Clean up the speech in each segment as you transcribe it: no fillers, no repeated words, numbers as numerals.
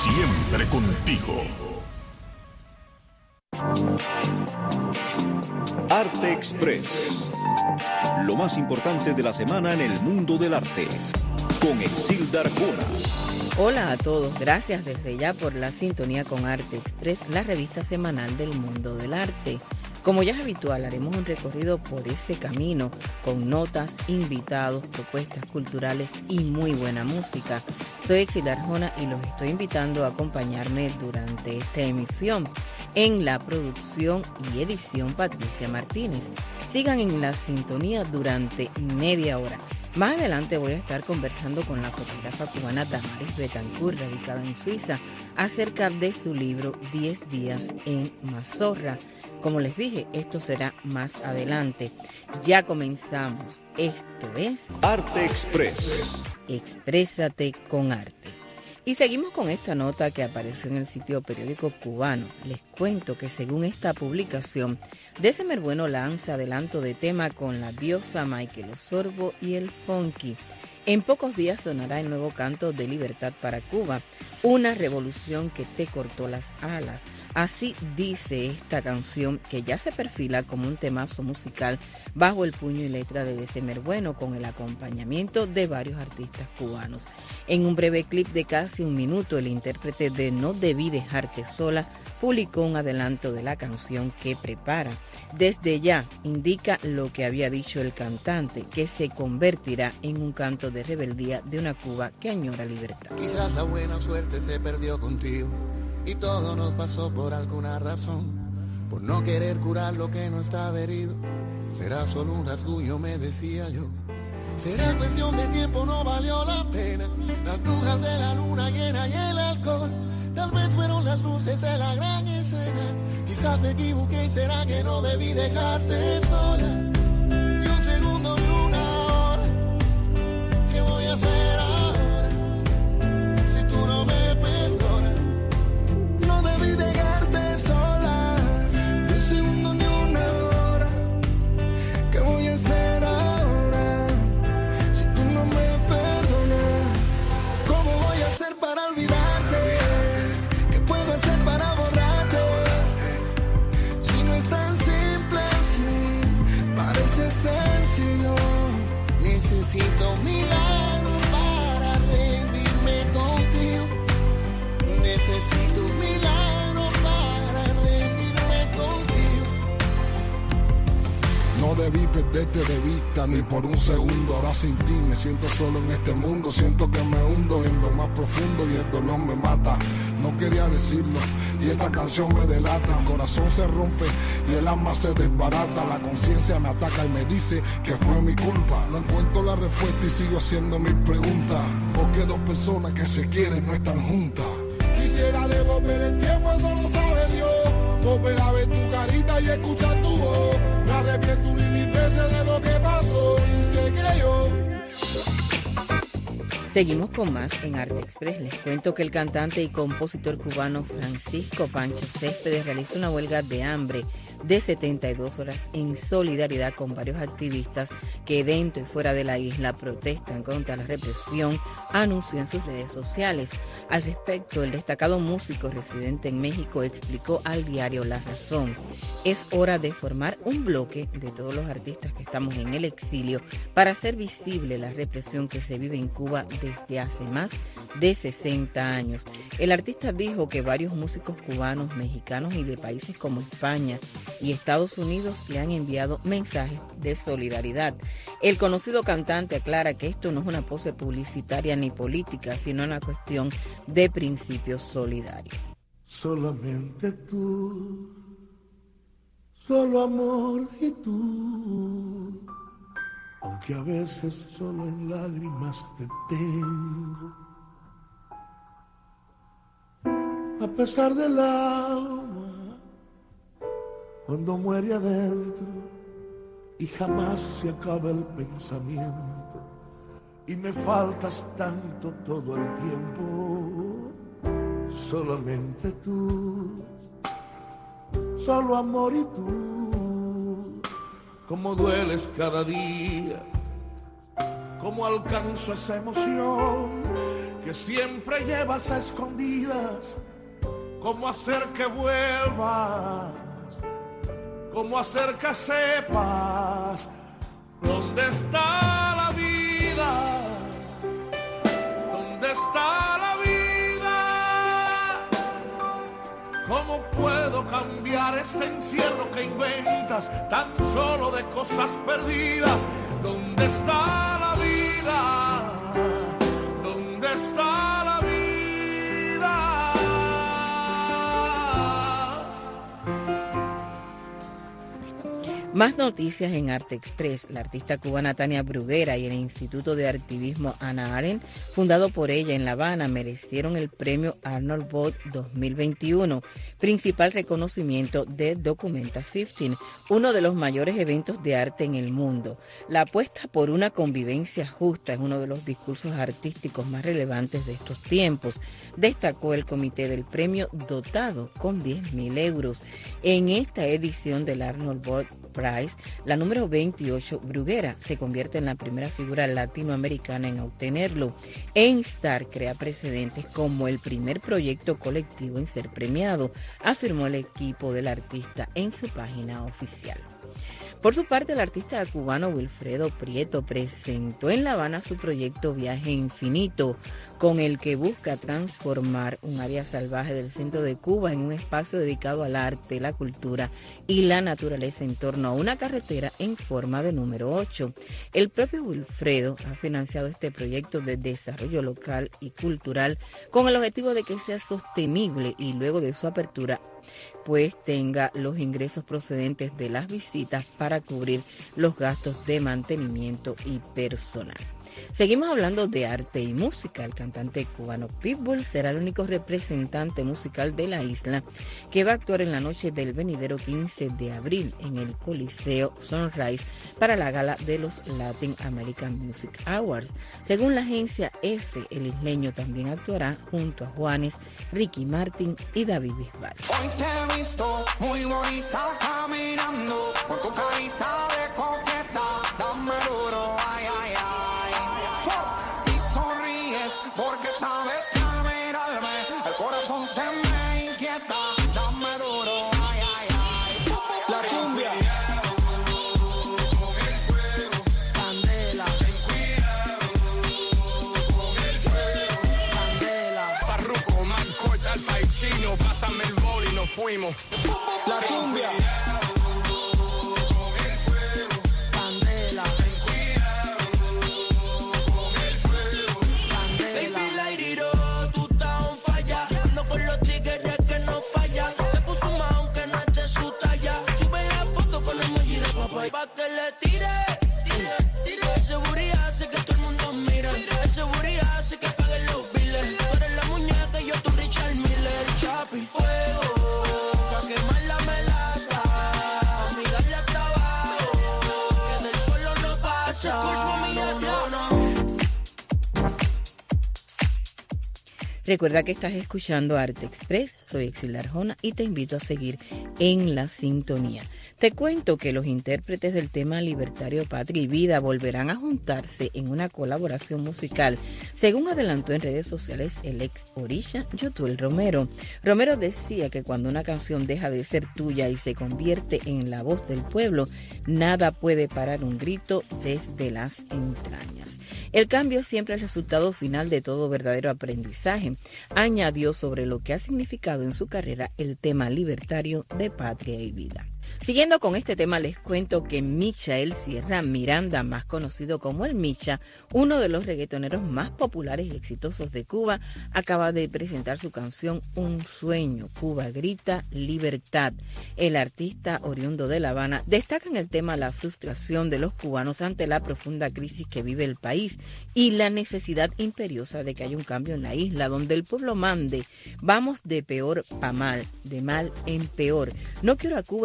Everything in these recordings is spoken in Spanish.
siempre contigo. Arte Express. Lo más importante de la semana en el mundo del arte. Con Exilda Arjona. Hola a todos, gracias desde ya por la sintonía con Arte Express, la revista semanal del mundo del arte. Como ya es habitual, haremos un recorrido por ese camino con notas, invitados, propuestas culturales y muy buena música. Soy Exilda Arjona y los estoy invitando a acompañarme durante esta emisión. En la producción y edición, Patricia Martínez. Sigan en la sintonía durante media hora. Más adelante voy a estar conversando con la fotógrafa cubana Damaris Betancourt, radicada en Suiza, acerca de su libro 10 días en Mazorra. Como les dije, esto será más adelante. Ya comenzamos. Esto es Arte Express. Exprésate con arte. Y seguimos con esta nota que apareció en el sitio periódico cubano. Les cuento que según esta publicación, December Bueno lanza adelanto de tema con la diosa Michael Osorbo y el funky. En pocos días sonará el nuevo canto de libertad para Cuba, una revolución que te cortó las alas. Así dice esta canción, que ya se perfila como un temazo musical bajo el puño y letra de December Bueno, con el acompañamiento de varios artistas cubanos. En un breve clip de casi un minuto, el intérprete de No debí dejarte sola publicó un adelanto de la canción que prepara. Desde ya indica lo que había dicho el cantante, que se convertirá en un canto de rebeldía de una Cuba que añora libertad. Quizás la buena suerte se perdió contigo y todo nos pasó por alguna razón, por no querer curar lo que no estaba herido. Será solo un rasguño, me decía yo. Será cuestión de tiempo, no valió la pena. Las brujas de la luna llena y el alcohol, tal vez fueron las luces de la gran escena. Quizás me equivoqué y será que no debí dejarte sola. Ni un segundo ni una hora. ¿Qué voy a hacer ahora si tú no me perdonas? No debí dejarte sola. Ni un segundo ni una hora. ¿Qué voy a hacer ahora si tú no me perdonas? ¿Cómo voy a hacer para olvidarte? ¿Qué puedo hacer para borrarte? Si no es tan simple así, parece sencillo. Necesito un milagro para rendirme contigo. Necesito un milagro para rendirme contigo. No debí perderte de vista ni por un segundo. Ahora sin ti me siento solo en este mundo. Siento que me hundo en lo más profundo y el dolor me mata. No quería decirlo y esta canción me delata. El corazón se rompe y el alma se desbarata. La conciencia me ataca y me dice que fue mi culpa. No encuentro la respuesta y sigo haciendo mis preguntas. ¿Por qué dos personas que se quieren no están juntas? Quisiera devolver el tiempo, eso lo sabe Dios. Volver a ver tu carita y escuchar tu voz. Me arrepiento mil veces de lo que pasó y sé que yo... Seguimos con más en Arte Express. Les cuento que el cantante y compositor cubano Francisco Pancho Céspedes realiza una huelga de hambre de 72 horas en solidaridad con varios activistas que dentro y fuera de la isla protestan contra la represión, anunció en sus redes sociales. Al respecto, el destacado músico residente en México explicó al diario La Razón: es hora de formar un bloque de todos los artistas que estamos en el exilio para hacer visible la represión que se vive en Cuba desde hace más de 60 años. El artista dijo que varios músicos cubanos, mexicanos y de países como España y Estados Unidos le han enviado mensajes de solidaridad. El conocido cantante aclara que esto no es una pose publicitaria ni política, sino una cuestión de principios solidarios. Solamente tú, solo amor y tú, aunque a veces solo en lágrimas te tengo. A pesar del alma, cuando muere adentro y jamás se acaba el pensamiento, y me faltas tanto todo el tiempo, solamente tú, solo amor y tú, como dueles cada día, como alcanzo esa emoción que siempre llevas a escondidas. ¿Cómo hacer que vuelvas? ¿Cómo hacer que sepas dónde está la vida? ¿Dónde está la vida? ¿Cómo puedo cambiar este encierro que inventas tan solo de cosas perdidas? ¿Dónde está la vida? ¿Dónde está la vida? Más noticias en Arte Express. La artista cubana Tania Bruguera y el Instituto de Artivismo Hannah Arendt, fundado por ella en La Habana, merecieron el premio Arnold Vogt 2021, principal reconocimiento de Documenta 15, uno de los mayores eventos de arte en el mundo. La apuesta por una convivencia justa es uno de los discursos artísticos más relevantes de estos tiempos, destacó el comité del premio, dotado con 10.000 euros. En esta edición del Arnold Vogt Prize, la número 28, Bruguera, se convierte en la primera figura latinoamericana en obtenerlo. Enstar crea precedentes como el primer proyecto colectivo en ser premiado, afirmó el equipo del artista en su página oficial. Por su parte, el artista cubano Wilfredo Prieto presentó en La Habana su proyecto Viaje Infinito, con el que busca transformar un área salvaje del centro de Cuba en un espacio dedicado al arte, la cultura y la naturaleza en torno a una carretera en forma de número 8. El propio Wilfredo ha financiado este proyecto de desarrollo local y cultural con el objetivo de que sea sostenible y luego de su apertura pues tenga los ingresos procedentes de las visitas para cubrir los gastos de mantenimiento y personal. Seguimos hablando de arte y música. El cantante cubano Pitbull será el único representante musical de la isla que va a actuar en la noche del venidero 15 de abril en el Coliseo Sunrise para la gala de los Latin American Music Awards. Según la agencia EFE, el isleño también actuará junto a Juanes, Ricky Martin y David Bisbal. Hoy te he visto muy bonita caminando con tu carita de coqueta, dame duro, ay, ay, ay. Y sonríes porque sabes que al mirarme el corazón se me inquieta, dame duro, ay, ay, ay. La cumbia, candela, candela. Farruko, McCoy, Alfa y Chino, pásame el bol y nos fuimos. La cumbia. Pa' que le tire, ese booty hace que todo el mundo mire, ese booty hace que paguen los biles. Tú eres la muñeca y yo tu Richard Miller. Chapi, fuego, pa' quemar la melaza, mi darle hasta abajo, que del suelo no pasa. No. Recuerda que estás escuchando Arte Express, soy Exilda Arjona y te invito a seguir en la sintonía. Te cuento que los intérpretes del tema libertario Patria y Vida volverán a juntarse en una colaboración musical, según adelantó en redes sociales el ex Orisha Yotuel Romero. Romero decía que cuando una canción deja de ser tuya y se convierte en la voz del pueblo, nada puede parar un grito desde las entrañas. El cambio siempre es el resultado final de todo verdadero aprendizaje, añadió sobre lo que ha significado en su carrera el tema libertario de Patria y Vida. Siguiendo con este tema, les cuento que Michael Sierra Miranda, más conocido como el Micha, uno de los reggaetoneros más populares y exitosos de Cuba, acaba de presentar su canción Un Sueño, Cuba Grita Libertad. El artista oriundo de La Habana destaca en el tema la frustración de los cubanos ante la profunda crisis que vive el país y la necesidad imperiosa de que haya un cambio en la isla, donde el pueblo mande. Vamos de peor pa' mal, de mal en peor. No quiero a Cuba en blanco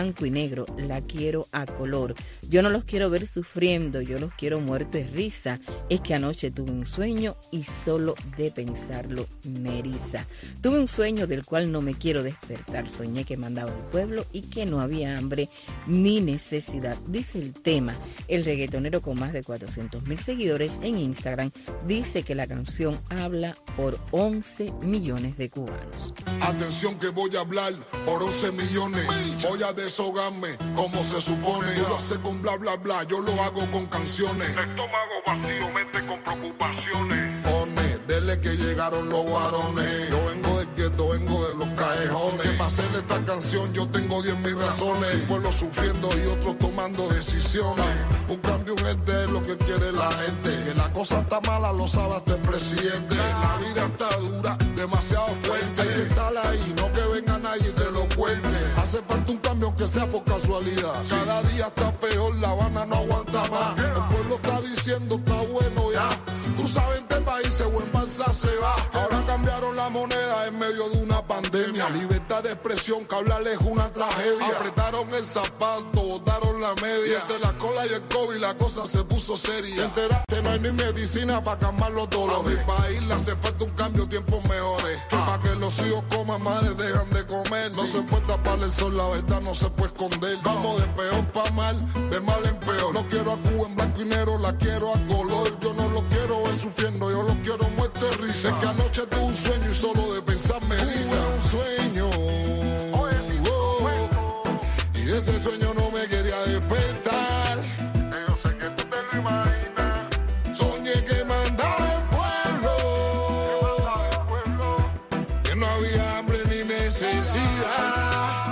blanco y negro, la quiero a color. Yo no los quiero ver sufriendo, yo los quiero muerto de risa. Es que anoche tuve un sueño y solo de pensarlo me eriza. Tuve un sueño del cual no me quiero despertar. Soñé que mandaba al pueblo y que no había hambre ni necesidad. Dice el tema. El reggaetonero con más de 400,000 seguidores en Instagram dice que la canción habla por 11 millones de cubanos. Atención que voy a hablar por 11 millones. Voy a deshogarme como se supone. Yo lo hace con bla bla bla, yo lo hago con canciones. Estómago vacío, mente con preocupaciones. Dele que llegaron los varones. Yo vengo del gueto, vengo de los callejones. Que para hacer esta canción yo tengo 10,000 razones. Un pueblo sufriendo y otros tomando decisiones. Un cambio urgente es lo que quiere la gente. Que la cosa está mala lo sabe hasta el presidente. La vida está dura, demasiado fuerte. Hay que estar ahí, no que venga nadie y te lo cuente. Hace falta un cambio que sea por casualidad. Cada día está peor, La Habana no aguanta más. El pueblo está diciendo está bueno ya. Tú sabes en este país se buen balsa se va. Ahora cambiaron la moneda en medio de una pandemia. Libertad de expresión que hablarles es una tragedia. Apretaron el zapato, botaron la media. Entre la cola y el COVID la cosa se puso seria. Te enteraste, no hay ni medicina para calmar los dolores. A mi país le hace falta un cambio, tiempos mejores. Que para que los hijos coman, madres dejan de comer. No se puede tapar el sol, la verdad no se puede esconder. Vamos de peor pa' mal, de mal en peor. No quiero a Cuba en blanco y negro, la quiero a color. Yo no lo quiero ver sufriendo, yo lo quiero muerto de risa. Es que anoche tuve un sueño y solo de pensar me eriza. Tuve un sueño, y de ese sueño no me quería despertar. Yo sé que tú te lo imaginas. Soñé que mandaba el pueblo, que no había hambre ni necesidad.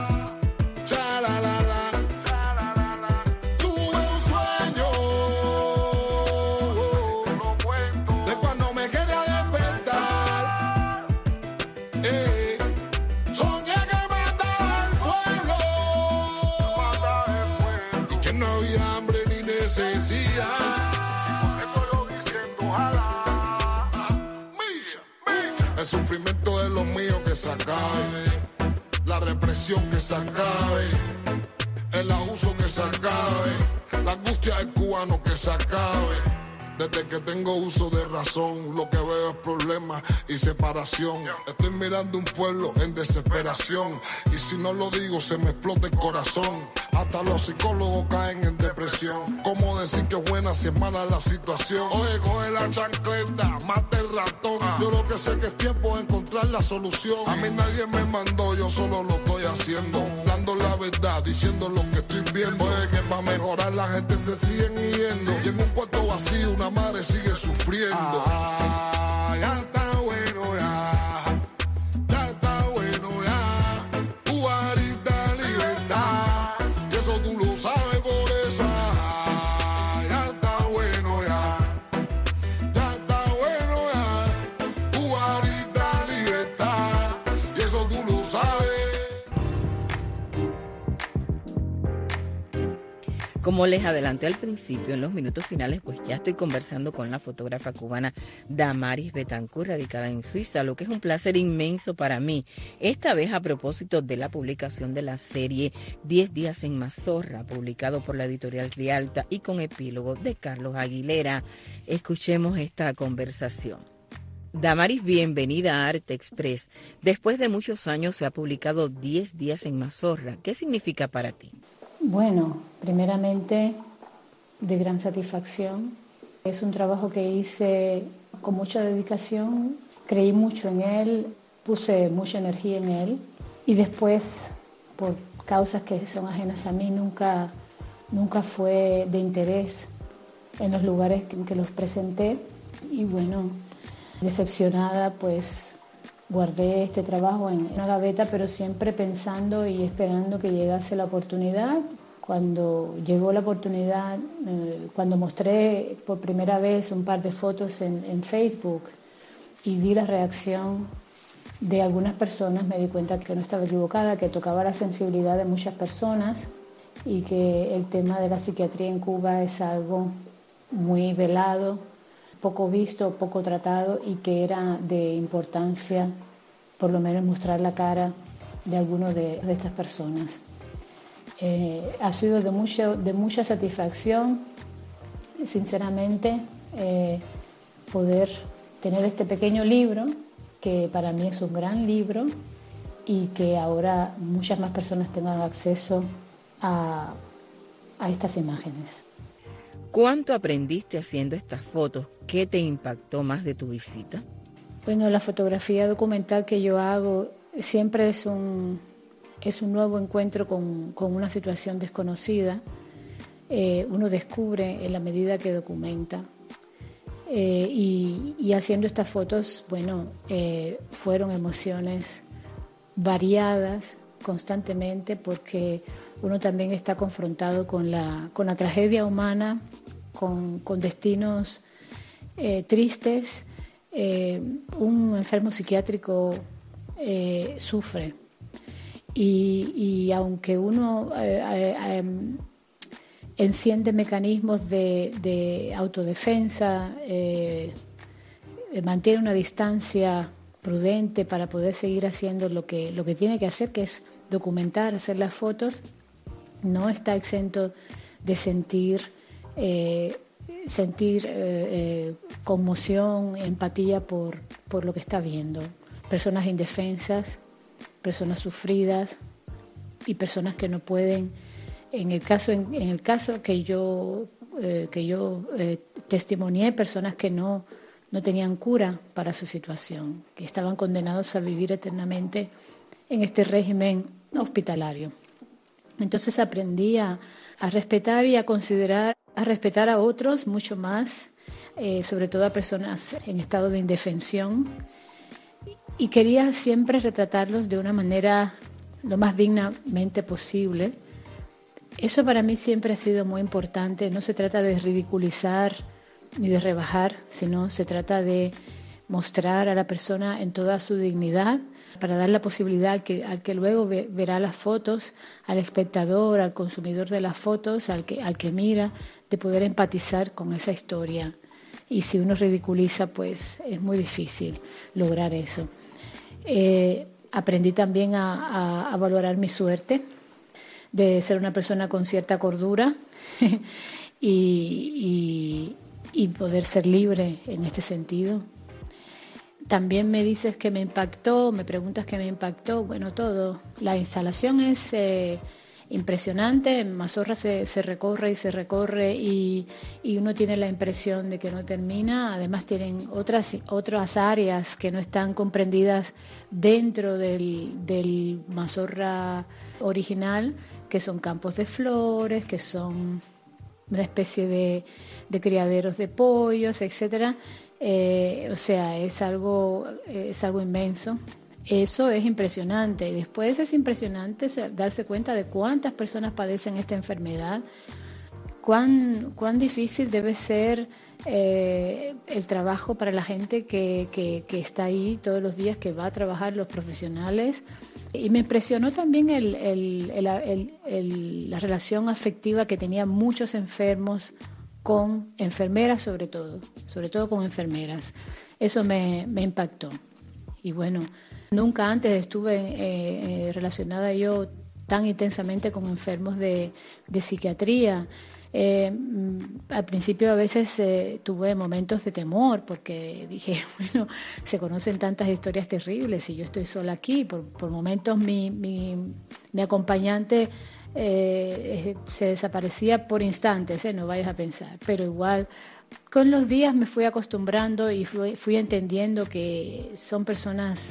El sufrimiento de los míos que se acabe, la represión que se acabe, el abuso que se acabe, la angustia del cubano que se acabe. Desde que tengo uso de razón, lo que veo es problemas y separación. Estoy mirando un pueblo en desesperación y si no lo digo se me explota el corazón. Hasta los psicólogos caen en depresión. ¿Cómo decir que es buena si es mala la situación? Oye, coge la chancleta, mata el ratón. Yo lo que sé que es tiempo de encontrar la solución. A mí nadie me mandó, yo solo lo estoy haciendo. Dando la verdad, diciendo lo que estoy viendo. Oye, que para mejorar la gente se siguen yendo. Y en un cuarto vacío una madre sigue sufriendo. Ya está bueno ya. Ya está bueno ya. Cubanita libertad. Y eso tú lo sabes por eso. Ya está bueno ya. Ya está bueno ya. Cubanita libertad. Y eso tú lo sabes. Como les adelanté al principio, en los minutos finales, pues ya estoy conversando con la fotógrafa cubana Damaris Betancourt, radicada en Suiza, lo que es un placer inmenso para mí. Esta vez a propósito de la publicación de la serie 10 días en Mazorra, publicado por la editorial Rialta y con epílogo de Carlos Aguilera. Escuchemos esta conversación. Damaris, bienvenida a Arte Express. Después de muchos años se ha publicado 10 días en Mazorra. ¿Qué significa para ti? Bueno, primeramente, de gran satisfacción. Es un trabajo que hice con mucha dedicación, creí mucho en él, puse mucha energía en él y después, por causas que son ajenas a mí, nunca fue de interés en los lugares en que los presenté. Y bueno, decepcionada, pues guardé este trabajo en una gaveta, pero siempre pensando y esperando que llegase la oportunidad. Cuando llegó la oportunidad, cuando mostré por primera vez un par de fotos en Facebook y vi la reacción de algunas personas, me di cuenta que no estaba equivocada, que tocaba la sensibilidad de muchas personas y que el tema de la psiquiatría en Cuba es algo muy velado, poco visto, poco tratado y que era de importancia por lo menos mostrar la cara de alguno de estas personas. Ha sido de mucha satisfacción, sinceramente, poder tener este pequeño libro, que para mí es un gran libro, y que ahora muchas más personas tengan acceso a estas imágenes. ¿Cuánto aprendiste haciendo estas fotos? ¿Qué te impactó más de tu visita? Bueno, la fotografía documental que yo hago siempre es un nuevo encuentro con una situación desconocida. Uno descubre en la medida que documenta. Y haciendo estas fotos, bueno, fueron emociones variadas constantemente, porque uno también está confrontado con la tragedia humana, con destinos tristes. Un enfermo psiquiátrico sufre, y aunque uno enciende mecanismos de autodefensa, mantiene una distancia prudente para poder seguir haciendo lo que tiene que hacer, que es documentar, hacer las fotos, no está exento de sentir conmoción, empatía por lo que está viendo. Personas indefensas, personas sufridas y personas que no pueden. En el caso que yo testimonié, personas que no tenían cura para su situación, que estaban condenados a vivir eternamente en este régimen hospitalario. Entonces aprendí a respetar y a considerar, a respetar a otros mucho más, sobre todo a personas en estado de indefensión, y quería siempre retratarlos de una manera lo más dignamente posible. Eso para mí siempre ha sido muy importante. No se trata de ridiculizar ni de rebajar, sino se trata de mostrar a la persona en toda su dignidad, para dar la posibilidad al que luego verá las fotos, al espectador, al consumidor de las fotos, al que mira, de poder empatizar con esa historia. Y si uno ridiculiza, pues es muy difícil lograr eso. Aprendí también a valorar mi suerte de ser una persona con cierta cordura y poder ser libre en este sentido. También me dices que me impactó, me preguntas qué me impactó. Bueno, todo. La instalación es impresionante. En Mazorra se recorre y se recorre y uno tiene la impresión de que no termina. Además tienen otras áreas que no están comprendidas dentro del Mazorra original, que son campos de flores, que son una especie de criaderos de pollos, etcétera. O sea, es algo inmenso. Eso es impresionante. Y después es impresionante darse cuenta de cuántas personas padecen esta enfermedad, cuán difícil debe ser el trabajo para la gente que está ahí todos los días, que va a trabajar, los profesionales. Y me impresionó también la relación afectiva que tenían muchos enfermos con enfermeras, sobre todo con enfermeras. Eso me impactó. Y bueno, nunca antes estuve relacionada yo tan intensamente con enfermos de psiquiatría. Al principio a veces tuve momentos de temor, porque dije, bueno, se conocen tantas historias terribles y yo estoy sola aquí. Por momentos mi acompañante se desaparecía por instantes, no vayas a pensar, pero igual con los días me fui acostumbrando y fui entendiendo que son personas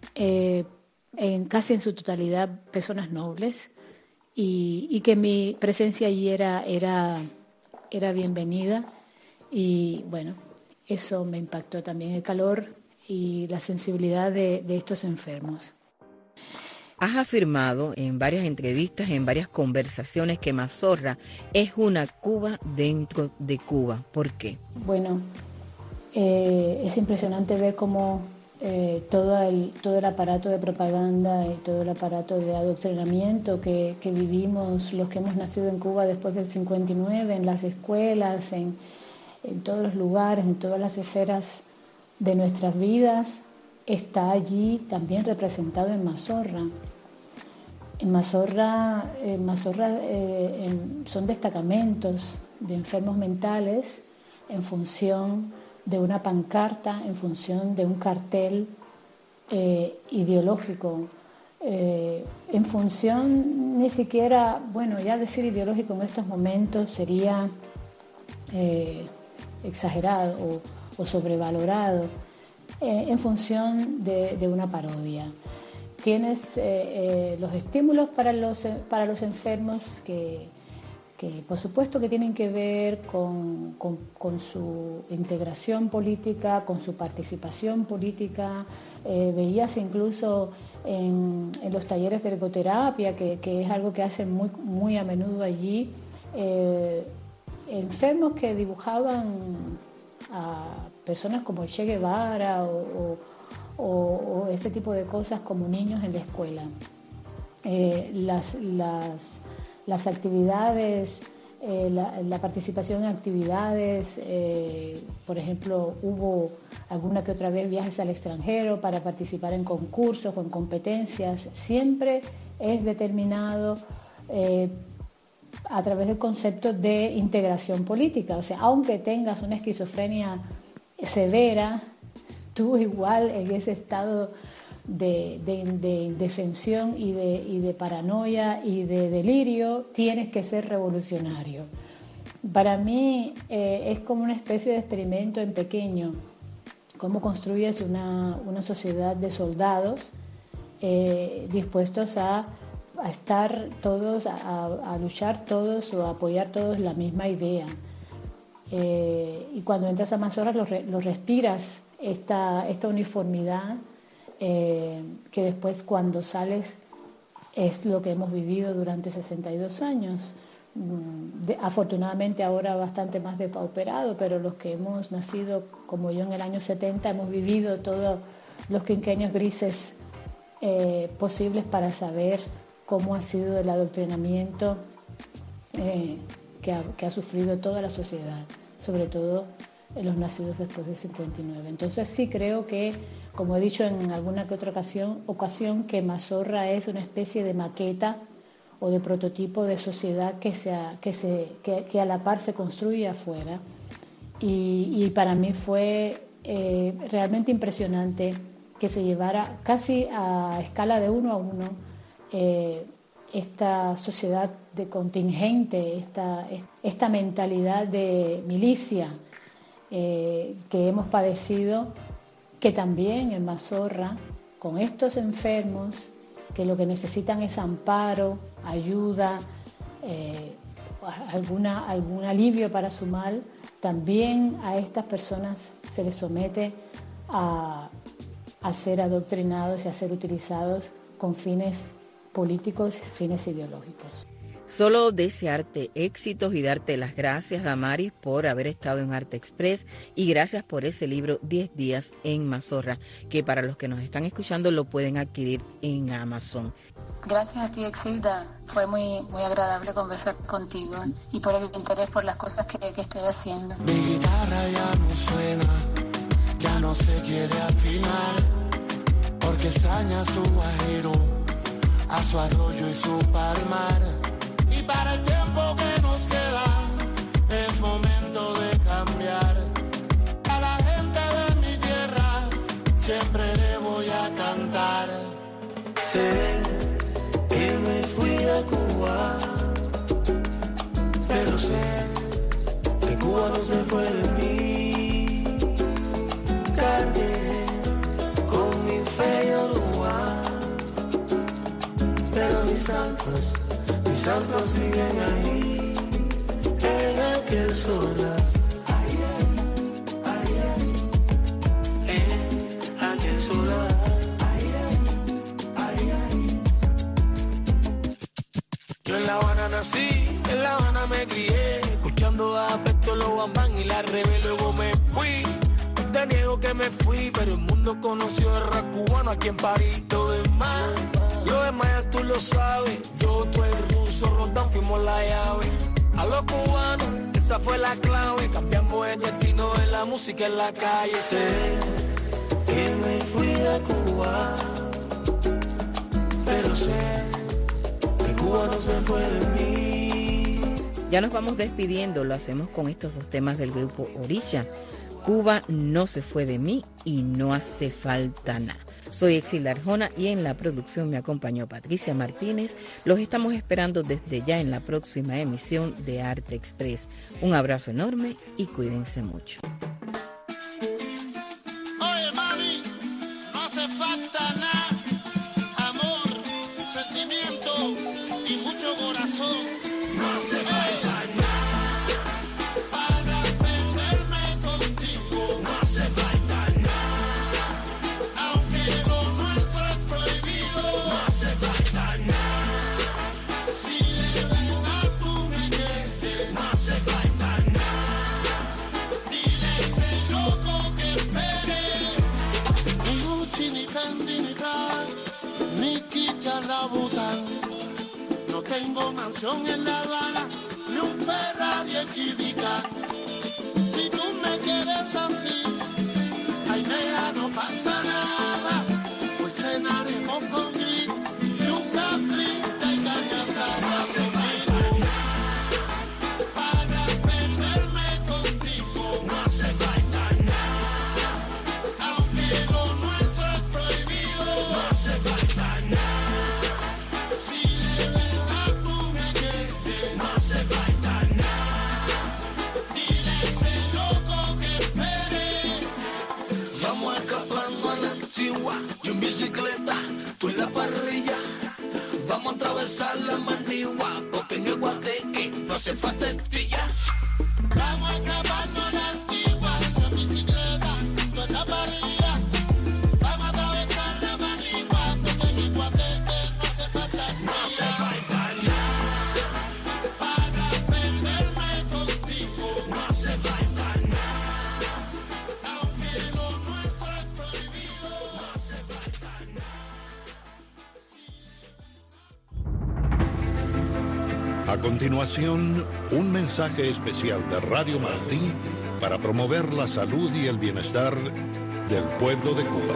casi en su totalidad personas nobles, y que mi presencia allí era bienvenida. Y bueno, eso me impactó también, el calor y la sensibilidad de estos enfermos. Has afirmado en varias entrevistas, en varias conversaciones, que Mazorra es una Cuba dentro de Cuba. ¿Por qué? Bueno, es impresionante ver cómo todo el aparato de propaganda y todo el aparato de adoctrinamiento que vivimos los que hemos nacido en Cuba después del 59, en las escuelas, en todos los lugares, en todas las esferas de nuestras vidas, está allí también representado en Mazorra. En Mazorra son destacamentos de enfermos mentales en función de una pancarta, en función de un cartel ideológico, en función ni siquiera, bueno, ya decir ideológico en estos momentos sería exagerado o sobrevalorado, en función de una parodia. Tienes los estímulos para los enfermos que por supuesto que tienen que ver con su integración política, con su participación política. Veías incluso en los talleres de ergoterapia, que es algo que hacen muy a menudo allí, enfermos que dibujaban a personas como Che Guevara o ese tipo de cosas como niños en la escuela. Las actividades, la participación en actividades, por ejemplo, hubo alguna que otra vez viajes al extranjero para participar en concursos o en competencias. Siempre es determinado a través del concepto de integración política. O sea, aunque tengas una esquizofrenia severa, tú igual en ese estado de indefensión y de paranoia y de delirio tienes que ser revolucionario. Para mí es como una especie de experimento en pequeño, cómo construyes una sociedad de soldados dispuestos a estar todos, a luchar todos o a apoyar todos la misma idea. Y cuando entras a Mazorra lo respiras, esta uniformidad que después cuando sales es lo que hemos vivido durante 62 años. Afortunadamente ahora bastante más depauperado, pero los que hemos nacido como yo en el año 70 hemos vivido todos los quinquenios grises posibles para saber cómo ha sido el adoctrinamiento que ha sufrido toda la sociedad, sobre todo los nacidos después del 59. Entonces sí creo que, como he dicho en alguna que otra ocasión, que Mazorra es una especie de maqueta o de prototipo de sociedad que a la par se construye afuera. Y para mí fue realmente impresionante que se llevara casi a escala de 1 a 1 esta sociedad de contingente, esta mentalidad de milicia que hemos padecido, que también en Mazorra, con estos enfermos que lo que necesitan es amparo, ayuda, algún alivio para su mal, también a estas personas se les somete a ser adoctrinados y a ser utilizados con fines políticos, fines ideológicos. Solo desearte éxitos y darte las gracias, Damaris, por haber estado en Arte Express, y gracias por ese libro 10 días en Mazorra, que para los que nos están escuchando lo pueden adquirir en Amazon. Gracias a ti, Exilda. Fue muy agradable conversar contigo y por el interés por las cosas que estoy haciendo. Mi guitarra ya no suena, ya no se quiere afinar, porque extraña a su guajiro, a su arroyo y su palmar. Y para el tiempo que nos queda es momento de cambiar. A la gente de mi tierra siempre le voy a cantar. Sé que me fui a Cuba, pero sé que Cuba no se fue de mí. Cargué con mi fe y Uruguay, pero mis santos siguen ahí, en aquel solar, en aquel solar. Yo en La Habana nací, en La Habana me crié, escuchando a Peto, los Bambán y la Rebel. Luego me fui, te niego que me fui, pero el mundo conoció el rap cubano aquí en París. Lo demás ya tú lo sabes, yo, tú, el ruso, Roldán, fuimos la llave. A los cubanos, esa fue la clave, cambiamos el destino de la música en la calle. Sé que me fui a Cuba, pero sé Cuba no se fue de mí. Ya nos vamos despidiendo, lo hacemos con estos dos temas del grupo Orilla. Cuba no se fue de mí y no hace falta nada. Soy Exilda Arjona y en la producción me acompañó Patricia Martínez. Los estamos esperando desde ya en la próxima emisión de Arte Express. Un abrazo enorme y cuídense mucho. Oye, mami, no hace falta nada, amor, sentimiento y mucho corazón. No hace falta nada para perderme contigo. No hace falta nada, aunque lo nuestro es prohibido. No hace falta nada, si de verdad tú me quieres. No hace falta nada, dile a ese loco que espere. Ni Gucci, ni Fendi, ni Prada, ni Kita Louboutin. No tengo mansión en La Habana, ni un Ferrari en Ibiza. Si tú me quieres así, ay, nena, no pasa nada. Pues cenaremos con gris y un café y caña asada. No hace falta nada para perderme contigo. No hace falta nada, aunque lo nuestro es prohibido. No hace falta nada, si de verdad tú me quieres. No hace falta nada, dile a ese loco que espere. Vamos escapando a la antigua, yo en bicicleta, tú en la parrilla. Vamos a atravesar la Manigua, porque en el Guateque no hace falta estilla. Vamos a acabarnos la antigua, yo en bicicleta, tú en la parrilla. Vamos a atravesar la Manigua, porque en el Guateque no hace falta nada. No hace falta nada para perderme contigo. no hace falta nada, Aunque lo nuestro es prohibido. no hace falta nada. A continuación, un mensaje especial de Radio Martí para promover la salud y el bienestar del pueblo de Cuba.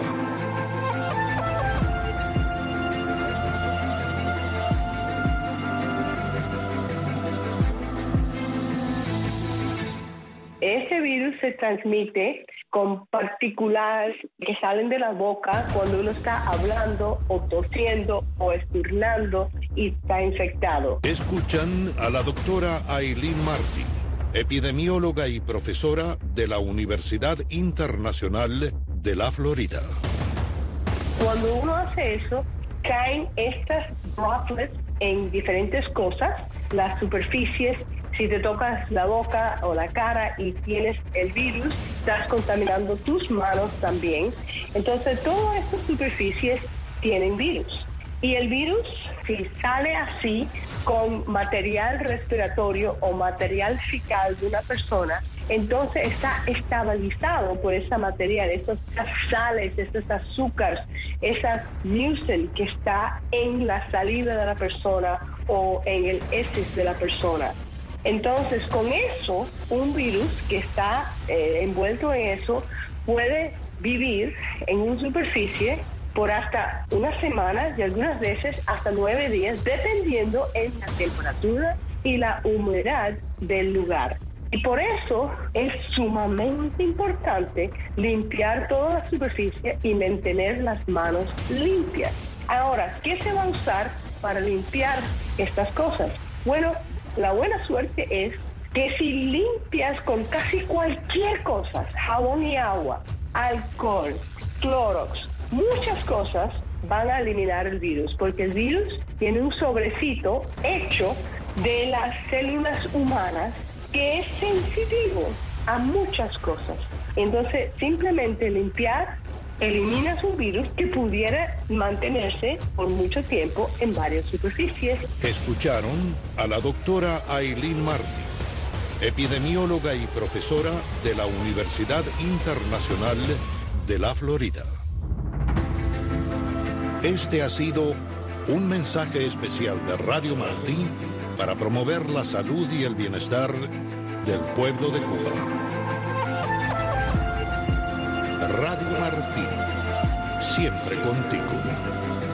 Ese virus se transmite con partículas que salen de la boca cuando uno está hablando o tosiendo o esturnando y está infectado. Escuchan a la doctora Aileen Martí, epidemióloga y profesora de la Universidad Internacional de la Florida. Cuando uno hace eso, caen estas droplets en diferentes cosas, las superficies. Si te tocas la boca o la cara y tienes el virus, estás contaminando tus manos también. Entonces, todas estas superficies tienen virus. Y el virus, si sale así con material respiratorio o material fecal de una persona, entonces está estabilizado por ese material, estas sales, estos azúcares, esa mucin que está en la saliva de la persona o en el heces de la persona. Entonces, con eso, un virus que está envuelto en eso puede vivir en una superficie por hasta una semana y algunas veces hasta 9 días, dependiendo en la temperatura y la humedad del lugar. Y por eso es sumamente importante limpiar toda la superficie y mantener las manos limpias. Ahora, ¿qué se va a usar para limpiar estas cosas? Bueno, la buena suerte es que si limpias con casi cualquier cosa, jabón y agua, alcohol, Clorox, muchas cosas van a eliminar el virus, porque el virus tiene un sobrecito hecho de las células humanas que es sensitivo a muchas cosas. Entonces, simplemente limpiar eliminas un virus que pudiera mantenerse por mucho tiempo en varias superficies. Escucharon a la doctora Aileen Martí, epidemióloga y profesora de la Universidad Internacional de la Florida. Este ha sido un mensaje especial de Radio Martí para promover la salud y el bienestar del pueblo de Cuba. Radio Martí, siempre contigo.